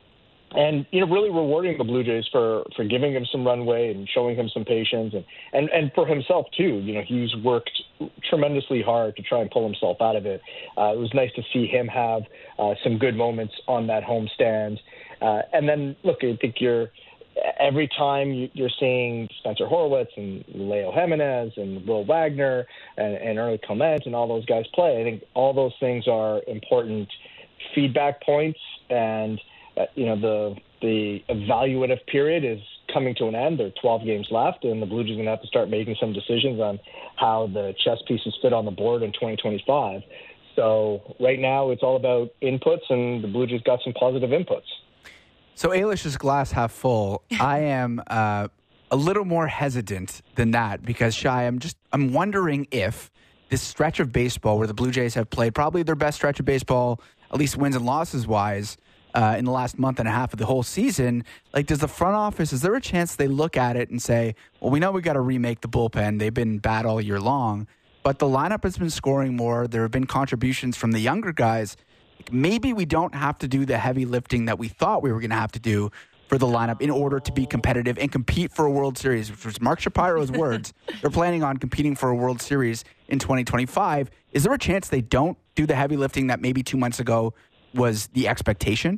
and, you know, really rewarding the Blue Jays for, for giving him some runway and showing him some patience. And, and, and for himself, too. You know, he's worked tremendously hard to try and pull himself out of it. Uh, it was nice to see him have uh, some good moments on that homestand. Uh, and then, look, I think you're every time you, you're seeing Spencer Horwitz and Leo Jimenez and Will Wagner and, and Ernie Clement and all those guys play, I think all those things are important feedback points. And Uh, you know, the the evaluative period is coming to an end. There are twelve games left, and the Blue Jays are going to have to start making some decisions on how the chess pieces fit on the board in twenty twenty-five. So right now it's all about inputs, and the Blue Jays got some positive inputs. So Ailish is glass half full. I am uh, a little more hesitant than that because, Shai, I'm just I'm wondering if this stretch of baseball where the Blue Jays have played probably their best stretch of baseball, at least wins and losses wise, Uh, in the last month and a half of the whole season, like, does the front office, is there a chance they look at it and say, well, we know we got to remake the bullpen. They've been bad all year long, but the lineup has been scoring more. There have been contributions from the younger guys. Maybe we don't have to do the heavy lifting that we thought we were going to have to do for the lineup in order to be competitive and compete for a World Series, which was Mark Shapiro's words. They're planning on competing for a World Series in twenty twenty-five. Is there a chance they don't do the heavy lifting that maybe two months ago was the expectation?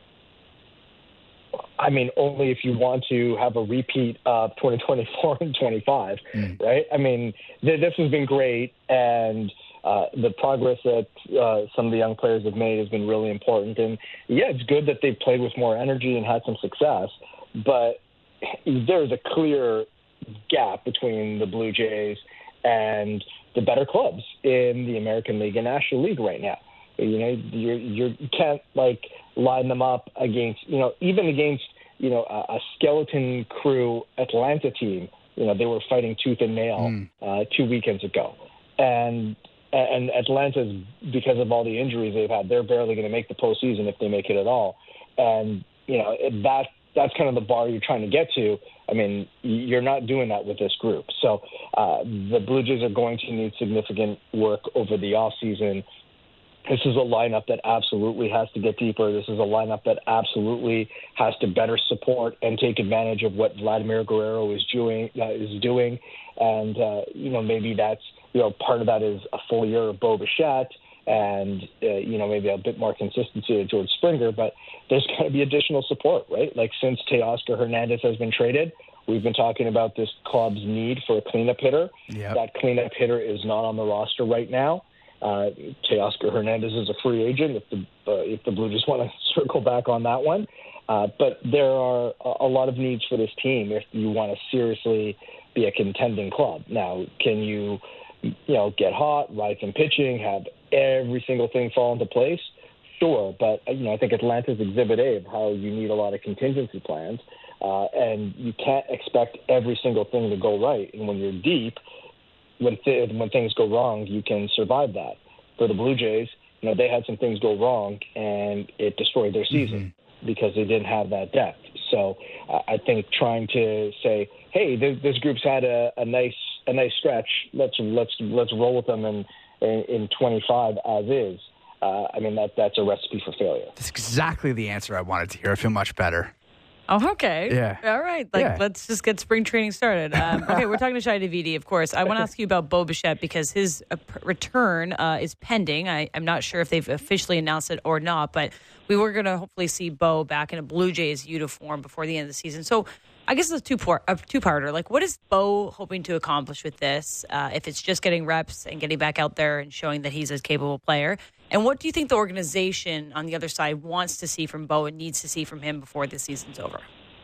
I mean, only if you want to have a repeat of twenty twenty-four and twenty-five, mm. right? I mean, th- this has been great, and uh, the progress that uh, some of the young players have made has been really important. And, yeah, it's good that they've played with more energy and had some success, but there's a clear gap between the Blue Jays and the better clubs in the American League and National League right now. You know, you're, you're, you can't, like, line them up against, you know, even against, you know, a, a skeleton crew Atlanta team. You know, they were fighting tooth and nail mm. uh, two weekends ago. And and Atlanta's, because of all the injuries they've had, they're barely going to make the postseason if they make it at all. And, you know, that that's kind of the bar you're trying to get to. I mean, you're not doing that with this group. So uh, the Blue Jays are going to need significant work over the offseason. This is a lineup that absolutely has to get deeper. This is a lineup that absolutely has to better support and take advantage of what Vladimir Guerrero is doing. Uh, is doing, and uh, you know, maybe that's, you know, part of that is a full year of Bo Bichette, and uh, you know, maybe a bit more consistency of George Springer. But there's got to be additional support, right? Like, since Teoscar Hernandez has been traded, we've been talking about this club's need for a cleanup hitter. Yep. That cleanup hitter is not on the roster right now. Uh, Teoscar Hernandez is a free agent if the uh, if the Blue Jays want to circle back on that one. Uh, but there are a, a lot of needs for this team if you want to seriously be a contending club. Now, can you, you know, get hot, ride some pitching, have every single thing fall into place? Sure, but you know, I think Atlanta's Exhibit A of how you need a lot of contingency plans, uh, and you can't expect every single thing to go right. And when you're deep, When th- when things go wrong, you can survive that. For the Blue Jays, you know, they had some things go wrong, and it destroyed their season mm-hmm. because they didn't have that depth. So uh, I think trying to say, "Hey, this, this group's had a, a nice a nice stretch. Let's let's let's roll with them in in, in twenty-five as is." Uh, I mean, that that's a recipe for failure. That's exactly the answer I wanted to hear. I feel much better. Oh, okay. Yeah. All right. Like, yeah. let's just get spring training started. Um, okay, we're talking to Shai Davidi, of course. I want to ask you about Bo Bichette because his uh, p- return uh, is pending. I, I'm not sure if they've officially announced it or not, but we were going to hopefully see Bo back in a Blue Jays uniform before the end of the season. So I guess it's a two-part, a two-parter. Like, what is Bo hoping to accomplish with this? Uh, if it's just getting reps and getting back out there and showing that he's a capable player, and what do you think the organization on the other side wants to see from Bo and needs to see from him before the season's over?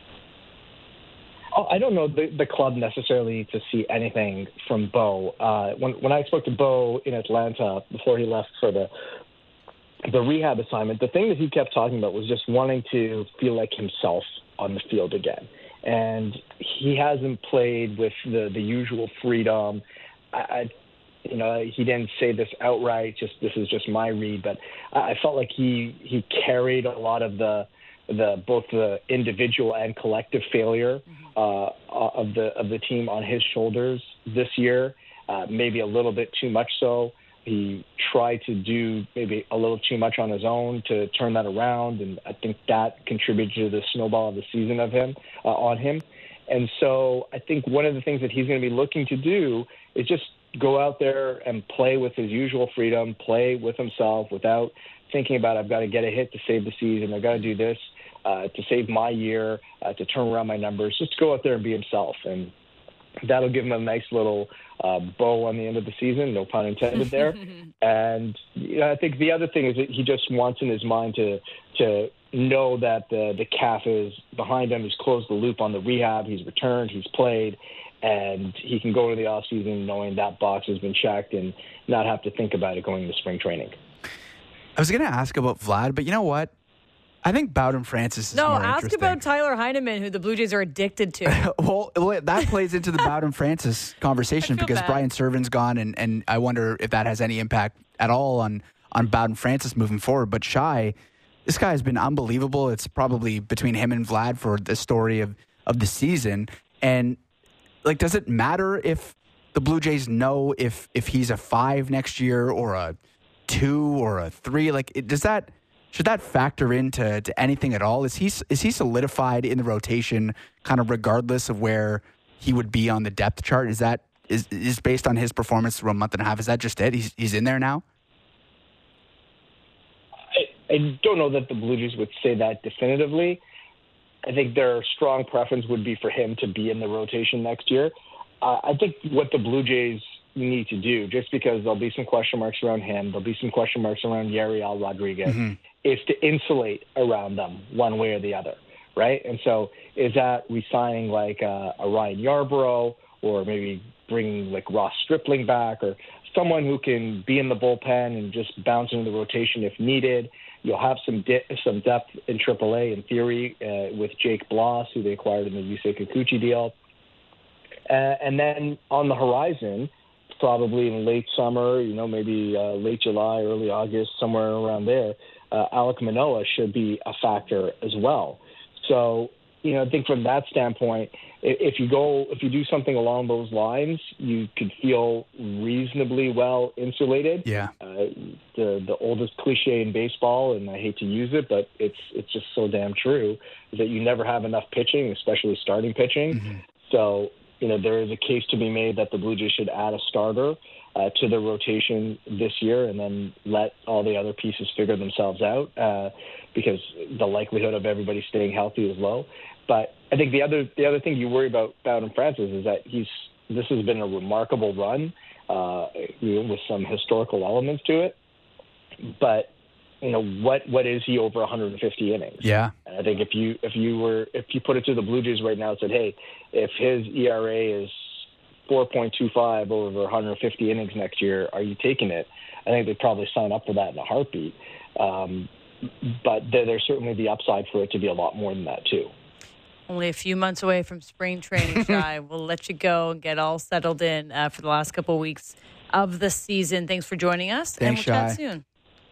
I don't know the, the club necessarily to see anything from Bo. Uh, when when I spoke to Bo in Atlanta before he left for the the rehab assignment, the thing that he kept talking about was just wanting to feel like himself on the field again. And he hasn't played with the, the usual freedom. I, I, you know, he didn't say this outright. Just this is just my read, but I felt like he he carried a lot of the. the both the individual and collective failure uh, of the of the team on his shoulders this year, uh, maybe a little bit too much so. he tried to do maybe a little too much on his own to turn that around, and I think that contributed to the snowball of the season of him uh, on him. And so I think one of the things that he's going to be looking to do is just go out there and play with his usual freedom, play with himself without thinking about, I've got to get a hit to save the season, I've got to do this uh, to save my year, uh, to turn around my numbers. Just go out there and be himself. And that'll give him a nice little uh, bow on the end of the season, no pun intended there. And you know, I think the other thing is that he just wants in his mind to to know that the, the C A F is behind him. He's closed the loop on the rehab. He's returned. He's played. And he can go into the offseason knowing that box has been checked and not have to think about it going into spring training. I was going to ask about Vlad, but you know what? I think Bowden Francis is no, more ask interesting. about Tyler Heineman, who the Blue Jays are addicted to. well, well, that plays into the Bowden Francis conversation because bad. Brian Servin's gone, and, and I wonder if that has any impact at all on, on Bowden Francis moving forward. But Shai, this guy has been unbelievable. It's probably between him and Vlad for the story of, of the season. And, like, does it matter if the Blue Jays know if, if he's a five next year or a two or a three? Like, it, does that... Should that factor into to anything at all? Is he is he solidified in the rotation, kind of regardless of where he would be on the depth chart? Is that is is based on his performance through a month and a half? Is that just it? He's he's in there now. I, I don't know that the Blue Jays would say that definitively. I think their strong preference would be for him to be in the rotation next year. Uh, I think what the Blue Jays need to do, just because there'll be some question marks around him, there'll be some question marks around Yariel Rodriguez, mm-hmm. is to insulate around them one way or the other, right? And so is that re-signing like a, a Ryan Yarbrough, or maybe bringing like Ross Stripling back, or someone who can be in the bullpen and just bounce into the rotation if needed. You'll have some di- some depth in triple A in theory uh, with Jake Bloss, who they acquired in the Yusei Kikuchi deal. Uh, and then on the horizon, probably in late summer, you know, maybe uh, late July, early August, somewhere around there, uh, Alek Manoah should be a factor as well. So, you know, I think from that standpoint, if you go, if you do something along those lines, you could feel reasonably well insulated. Yeah. Uh, the the oldest cliche in baseball, and I hate to use it, but it's it's just so damn true, is that you never have enough pitching, especially starting pitching. Mm-hmm. So, you know, there is a case to be made that the Blue Jays should add a starter uh, to the rotation this year and then let all the other pieces figure themselves out uh, because the likelihood of everybody staying healthy is low. But I think the other the other thing you worry about Bowden Francis is that he's this has been a remarkable run uh, you know, with some historical elements to it. But you know, what what is he over one hundred fifty innings? Yeah. And I think if you if you were if you put it to the Blue Jays right now and said, hey, if his E R A is four point two five over one hundred fifty innings next year, are you taking it? I think they'd probably sign up for that in a heartbeat. Um, but there, there's certainly the upside for it to be a lot more than that too. Only a few months away from spring training, Shai. We'll let you go and get all settled in uh, for the last couple of weeks of the season. Thanks for joining us. Thanks, and we'll Shai. chat soon.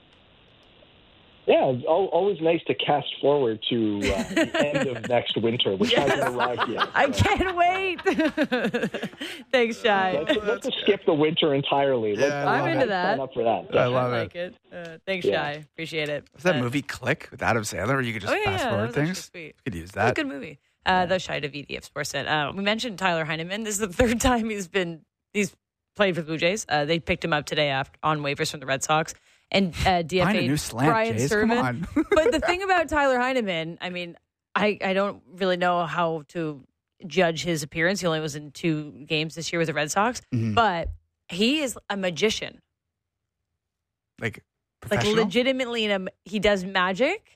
Yeah, it's always nice to cast forward to uh, the end of next winter, which yes. hasn't arrived yet. I can't wait. Thanks, Shai. Let's, let's skip the winter entirely. Let's, yeah, I'm into that. Sign up for that. I love I like it. it. Uh, thanks, yeah. Shai. Appreciate it. Was that uh, movie Click with Adam Sandler where you could just oh, yeah, fast yeah, forward that was things? Sweet. You could use That was that. a good movie. Uh, the Shai Davidi of Sportsnet. Uh, we mentioned Tyler Heineman. This is the third time he's been he's played for the Blue Jays. Uh, they picked him up today after, on waivers from the Red Sox. And uh, D F A Find a new slant, Brian Jays. Come Servin. on. But the thing about Tyler Heineman, I mean, I, I don't really know how to judge his appearance. He only was in two games this year with the Red Sox. Mm-hmm. But he is a magician. Like, Like legitimately, in a, he does magic.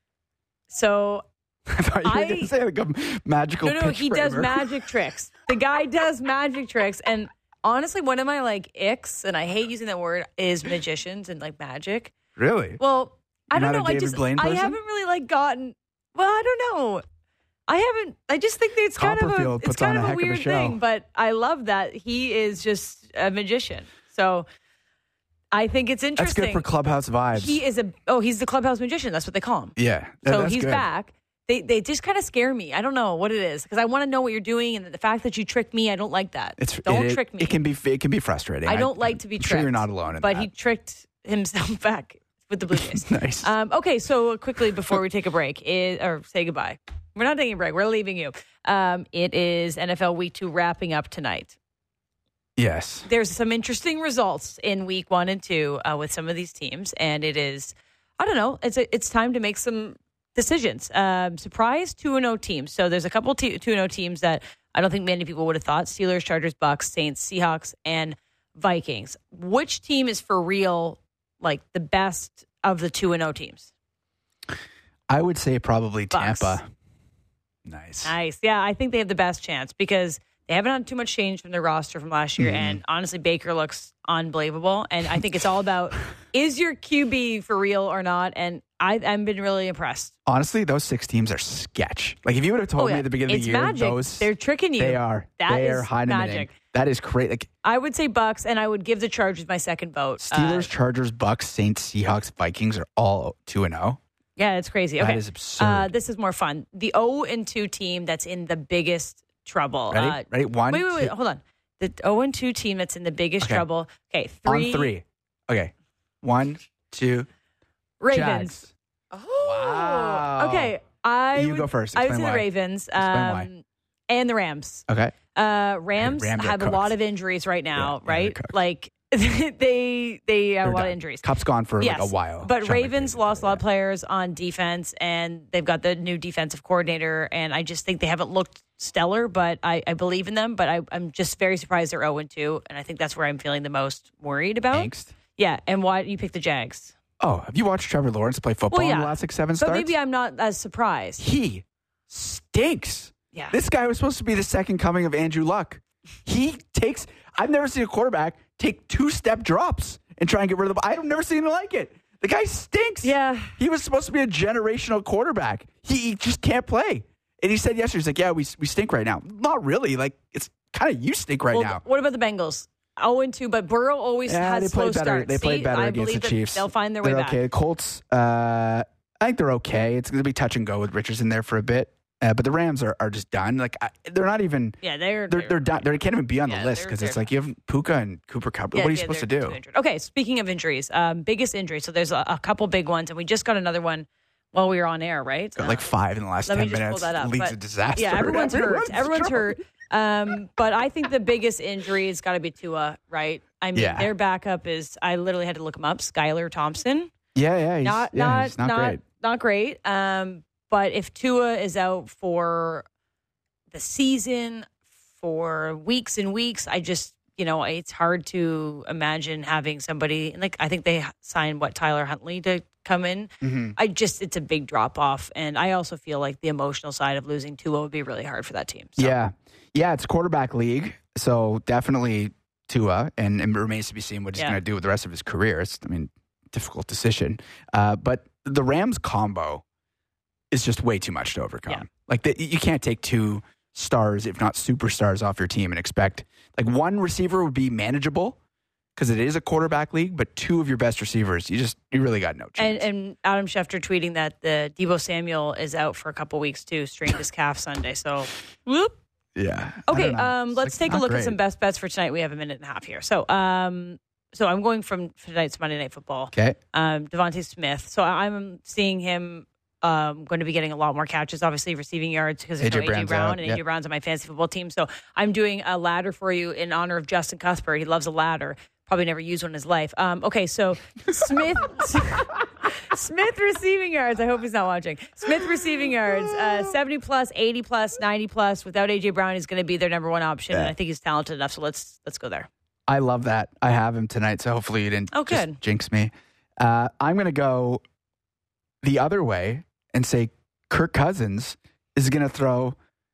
So I thought you were I- going to say like a magical no, no, pitch he does framer. magic tricks. The guy does magic tricks, and honestly, one of my like icks, and I hate using that word, is magicians and like magic. Really? Well, I You're don't not know. a I David just Blaine I person? haven't really like gotten. Well, I don't know. I haven't. I just think that it's kind of a Copperfield it's puts kind on of a a heck of a weird show. thing. But I love that he is just a magician. So I think it's That's interesting. good for clubhouse vibes. He is a oh, he's the clubhouse magician. That's what they call him. yeah. So that's he's good. back. They they just kind of scare me. I don't know what it is because I want to know what you're doing, and the fact that you tricked me, I don't like that. It's, don't it, trick me. It can be it can be frustrating. I don't like to be I'm tricked. Sure, you're not alone in but that. he tricked himself back with the Blue Jays. Nice. Um, okay, so quickly before we take a break is, or say goodbye, we're not taking a break. We're leaving you. Um, it is N F L Week Two wrapping up tonight. Yes. There's some interesting results in Week One and Two uh, with some of these teams, and it is, I don't know, it's a, it's time to make some decisions. Um, surprise two and oh teams. So there's a couple t- two and oh teams that I don't think many people would have thought: Steelers, Chargers, Bucks, Saints, Seahawks, and Vikings. Which team is for real, like the best of the two and oh teams? I would say probably Bucks. Tampa. Nice. Nice. Yeah, I think they have the best chance because they haven't had too much change from their roster from last year. Mm-hmm. And honestly, Baker looks unbelievable. And I think it's all about, is your Q B for real or not? And I, I've been really impressed. Honestly, those six teams are sketch. Like if you would have told Oh, yeah. me at the beginning It's of the year, magic. those They're tricking you. They are. That they is are Heinemanning. magic. That is great. Like I would say Bucks, and I would give the Chargers my second vote. Steelers, Uh, Chargers, Bucks, Saints, Seahawks, Vikings are all two and zero. yeah, it's crazy. Okay. That is absurd. Uh, this is more fun. The oh and two team that's in the biggest trouble. Ready? Uh, Ready? One. Wait, wait, wait. two- Hold on. The oh and two team that's in the biggest Okay. trouble. Okay, three. On three. Okay. One, two. Ravens. Jags. Oh. Wow. Okay. I You would, go first. I would Explain say why. the Ravens Explain um, why. and the Rams. Okay. Uh, Rams, Rams are have a cooked. lot of injuries right now, Yeah, yeah, they're right? cooked. Like they they have They're a lot done. of injuries. Cup's gone for Yes, like a while. but Sean Ravens McVay's lost a lot of yeah. players on defense, and they've got the new defensive coordinator, and I just think they haven't looked stellar, but I, I believe in them. But I, I'm just very surprised they're oh and two, and I think that's where I'm feeling the most worried about. Angst. Yeah, and why you pick the Jags? Oh, have you watched Trevor Lawrence play football Well, in yeah. the last like seven But starts? maybe I'm not as surprised. He stinks. Yeah. This guy was supposed to be the second coming of Andrew Luck. He takes, I've never seen a quarterback take two step drops and try and get rid of the ball. I've never seen him like it. The guy stinks. Yeah. He was supposed to be a generational quarterback. He, he just can't play. And he said yesterday, he's like, yeah, we, we stink right now. Not really. Like, it's kind of you stink right Well, now. what about the Bengals? oh and two, but Burrow always Yeah, has they slow played better. starts. They played See, better I against the believe that Chiefs. They'll find their way they're back. okay. The Colts, uh, I think they're okay. It's going to be touch and go with Richardson there for a bit. Uh, but the Rams are, are just done. Like I, they're not even. Yeah, they're They're they're done. They can't even be on Yeah, the list they're- because it's they're like you have Puka and Cooper Cup. Yeah, what are you yeah, supposed to they're do? too injured. Okay, speaking of injuries, um, biggest injury. So there's a, a couple big ones, and we just got another one while we were on air, right? Got like five in the last Let ten me just minutes. pull that up. Leads but- to disaster. Yeah, everyone's hurt. Everyone's struggling. hurt. Um, but I think the biggest injury has got to be Tua, right? I mean, Yeah. their backup is. I literally had to look him up. Skylar Thompson. Yeah, yeah, he's, not yeah, not he's not, not great. not great. Um, but if Tua is out for the season, for weeks and weeks, I just you know it's hard to imagine having somebody like I think they signed what Tyler Huntley to come in. Mm-hmm. I just it's a big drop off, and I also feel like the emotional side of losing Tua would be really hard for that team. So. Yeah, yeah, it's quarterback league, so definitely Tua, and, and it remains to be seen what he's Yeah. going to do with the rest of his career. It's, I mean, difficult decision. Uh, but the Rams combo is just way too much to overcome. Yeah. Like the, you can't take two stars, if not superstars, off your team and expect like one receiver would be manageable because it is a quarterback league, but two of your best receivers, you just you really got no And, chance. and Adam Schefter tweeting that the Deebo Samuel is out for a couple weeks too, strained his calf Sunday. So, whoop. yeah. I Okay, don't know. um, It's, let's like, take a not look great. at some best bets for tonight. We have a minute and a half here. So, um, so I'm going from tonight's Monday Night Football. Okay. Um, Devontae Smith. So I'm seeing him um, going to be getting a lot more catches, obviously receiving yards because there's A J no A J Brown's Brown, out, and yep. A J Brown's on my fantasy football team. So I'm doing a ladder for you in honor of Justin Cuthbert. He loves a ladder. Probably never used one in his life. Um, okay, so Smith Smith receiving yards. I hope he's not watching. Smith receiving yards, uh, seventy plus, eighty plus, ninety plus. Without A J Brown, he's going to be their number one option, Yeah. and I think he's talented enough. So let's let's go there. I love that. I have him tonight, so hopefully you didn't Oh, just good. jinx me. Uh, I'm going to go the other way and say Kirk Cousins is going to throw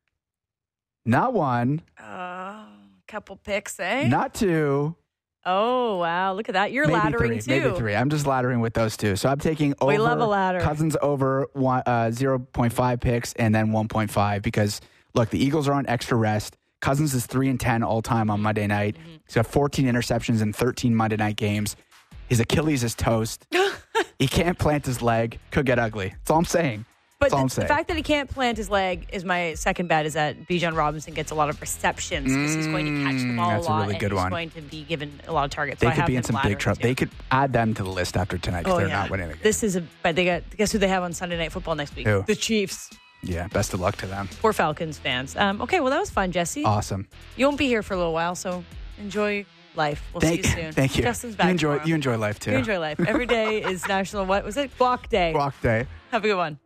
not one, Uh, couple picks, eh? not two, Oh wow! Look at that. You're maybe laddering three, too. maybe three. I'm just laddering with those two. So I'm taking over We love a ladder. Cousins over one, uh, zero point five picks and then one point five because, look, the Eagles are on extra rest. Cousins is three and ten all time on Monday night. Mm-hmm. He's got fourteen interceptions in thirteen Monday night games. His Achilles is toast. He can't plant his leg. Could get ugly. That's all I'm saying. But That's all I'm the, the saying. fact that he can't plant his leg is my second bet. Is that Bijan Robinson gets a lot of receptions because he's going to catch the ball Mm, that's a a lot really and good he's one. going to be given a lot of targets. They so I could have be in them some laddering big trouble. too. They could add them to the list after tonight because Oh, they're yeah. not winning the game. This is a. But they got. Guess who they have on Sunday Night Football next week? Who? The Chiefs. Yeah, best of luck to them. Poor Falcons fans. Um, okay, well that was fun, Jesse. Awesome. You won't be here for a little while, so enjoy life. We'll Thank, see you soon. thank you. Justin's back You enjoy, tomorrow. you enjoy life too. You enjoy life. Every day is National. What was it? Guac Day. Walk day. Have a good one.